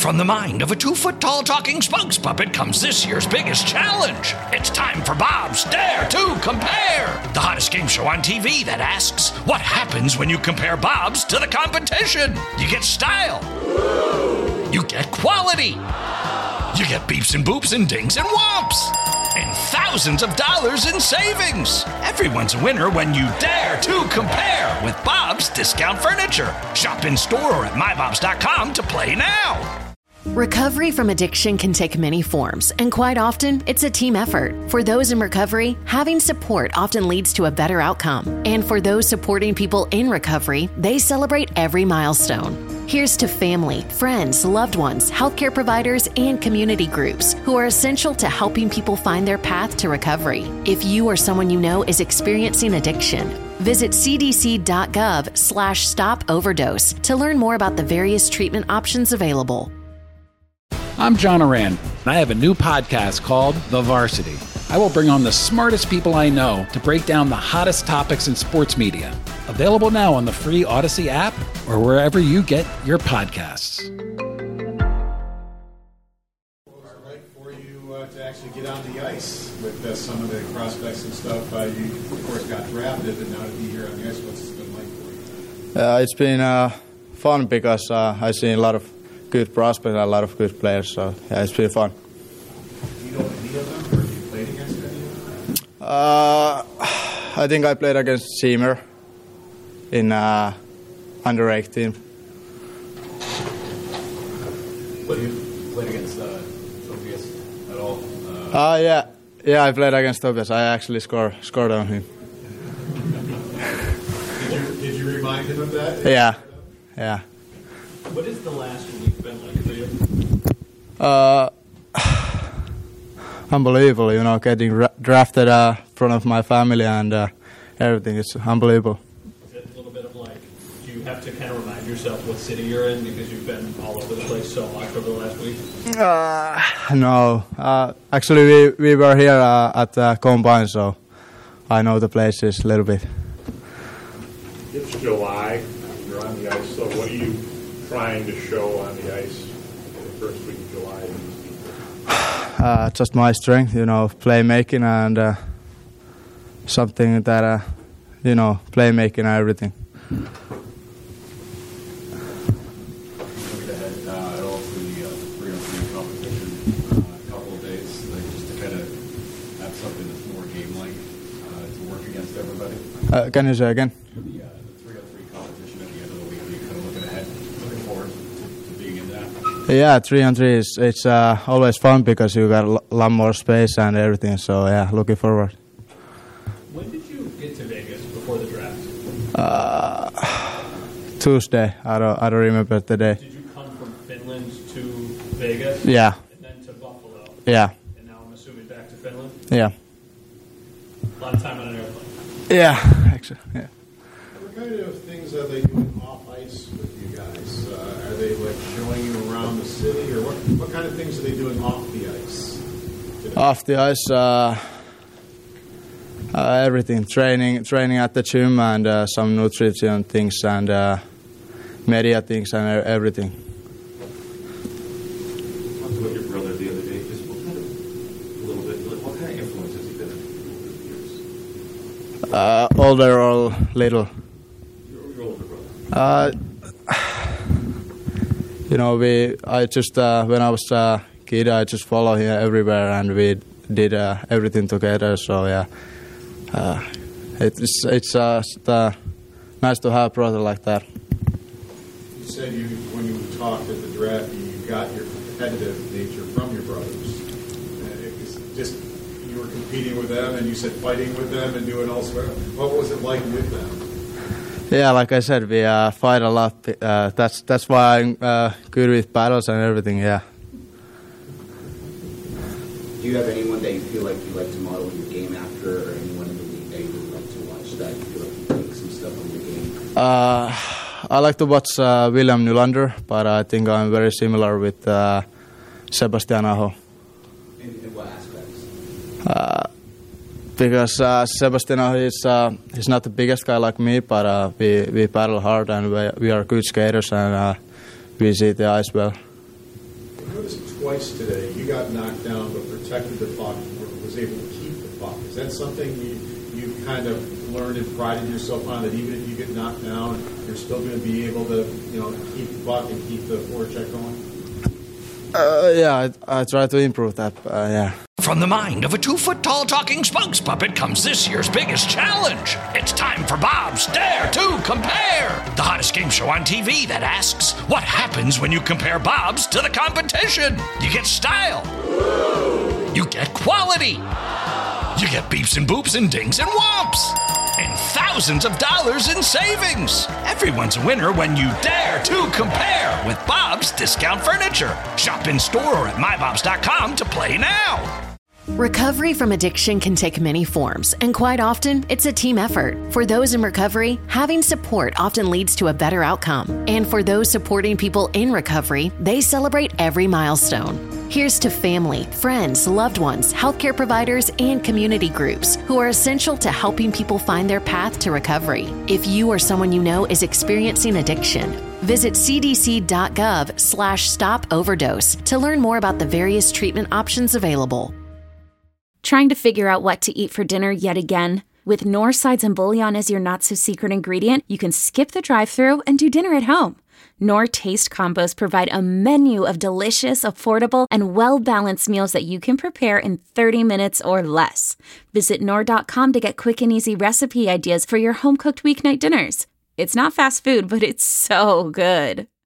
From the mind of a 2-foot-tall talking spokes puppet comes this year's biggest challenge. It's time for Bob's Dare to Compare, the hottest game show on TV that asks, what happens when you compare Bobs to the competition? You get style. You get quality. You get beeps and boops and dings and whomps. And thousands of dollars in savings. Everyone's a winner when you dare to compare with Bob's Discount Furniture. Shop in store or at mybobs.com to play now. Recovery from addiction can take many forms, and quite often, it's a team effort. For those in recovery, having support often leads to a better outcome. And for those supporting people in recovery, they celebrate every milestone. Here's to family, friends, loved ones, healthcare providers, and community groups who are essential to helping people find their path to recovery. If you or someone you know is experiencing addiction, visit cdc.gov/stop-overdose to learn more about the various treatment options available. I'm John Oran, and I have a new podcast called The Varsity. I will bring on the smartest people I know to break down the hottest topics in sports media. Available now on the free Odyssey app or wherever you get your podcasts. What was it like for you to actually get on the ice with some of the prospects and stuff? You, of course, got drafted, and now to be here on the ice, what's it been like for you? It's been fun because I've seen a lot of good prospects and a lot of good players, so yeah, it's been fun. Do you know any of them, or have you played against any of them? I think I played against Seymour in under 18. But you played against Tobias at all? Yeah, I played against Tobias. I actually scored on him. Did you remind him of that? Yeah. What has the last week been like for you? Unbelievable, getting drafted in front of my family and everything. It's unbelievable. Is it a little bit of like, do you have to kind of remind yourself what city you're in because you've been all over the place so much over the last week? No. Actually, we were here at Combine, so I know the places a little bit. It's July. You're on the ice, so what are you trying to show on the ice in the first week of July? Just my strength, playmaking and something that, playmaking and everything. Looking ahead at all for the 3-on-3 competition, a couple of days, just to kind of have something that's more game-like to work against everybody? Can you say again? The 3-on-3 competition at the end of the week, are you kind of looking forward to being in that? Yeah, 3-on-3 it's always fun because you got a lot more space and everything. So yeah, looking forward. When did you get to Vegas before the draft? Tuesday. I don't remember the day. Did you come from Finland to Vegas? Yeah. And then to Buffalo? Yeah. And now I'm assuming back to Finland? Yeah. A lot of time on an airplane. Yeah, actually. Yeah. What kind of things are they doing off ice with you guys? Are they like showing you around the city, or what kind of things are they doing off the ice today? Off the ice, everything. Training at the gym and some nutrition things and media things and everything. Talked about your brother the other day. Just what kind of influence has he been over the years? Older or little? Your older brother. I just when I was a kid, I just follow him everywhere, and we did everything together. So yeah, it's nice to have a brother like that. You said when you talked at the draft, you got your competitive nature from your brothers. It's just you were competing with them, and you said fighting with them and doing all sorts. What was it like with them? Yeah, like I said, we fight a lot. That's why I'm good with battles and everything. Yeah. Do you have anyone that you feel like you like to model your game after, or anyone in the league that you would like to watch that you feel like you take some stuff from your game? I like to watch William Nylander, but I think I'm very similar with Sebastian Aho. In what aspects? Because Sebastian Aho is he's not the biggest guy like me, but we battle hard and we are good skaters and we see the ice well. twice today. You got knocked down, but protected the puck, or was able to keep the puck. Is that something you kind of learned and prided yourself on, that even if you get knocked down, you're still going to be able to, keep the puck and keep the forecheck going? Yeah, I try to improve that. Yeah. From the mind of a 2-foot-tall talking spokes puppet comes this year's biggest challenge. It's time for Bob's Dare to Compare, the hottest game show on TV that asks, what happens when you compare Bobs to the competition? You get style. You get quality. You get beeps and boops and dings and whomps. And thousands of dollars in savings. Everyone's a winner when you dare to compare with Bob's Discount Furniture. Shop in store or at mybobs.com to play now. Recovery from addiction can take many forms, and quite often, it's a team effort. For those in recovery, having support often leads to a better outcome. And for those supporting people in recovery, they celebrate every milestone. Here's to family, friends, loved ones, healthcare providers, and community groups who are essential to helping people find their path to recovery. If you or someone you know is experiencing addiction, visit cdc.gov/stop-overdose to learn more about the various treatment options available. Trying to figure out what to eat for dinner yet again? With Knorr sides and bouillon as your not-so-secret ingredient, you can skip the drive-thru and do dinner at home. Knorr Taste Combos provide a menu of delicious, affordable, and well-balanced meals that you can prepare in 30 minutes or less. Visit Knorr.com to get quick and easy recipe ideas for your home-cooked weeknight dinners. It's not fast food, but it's so good.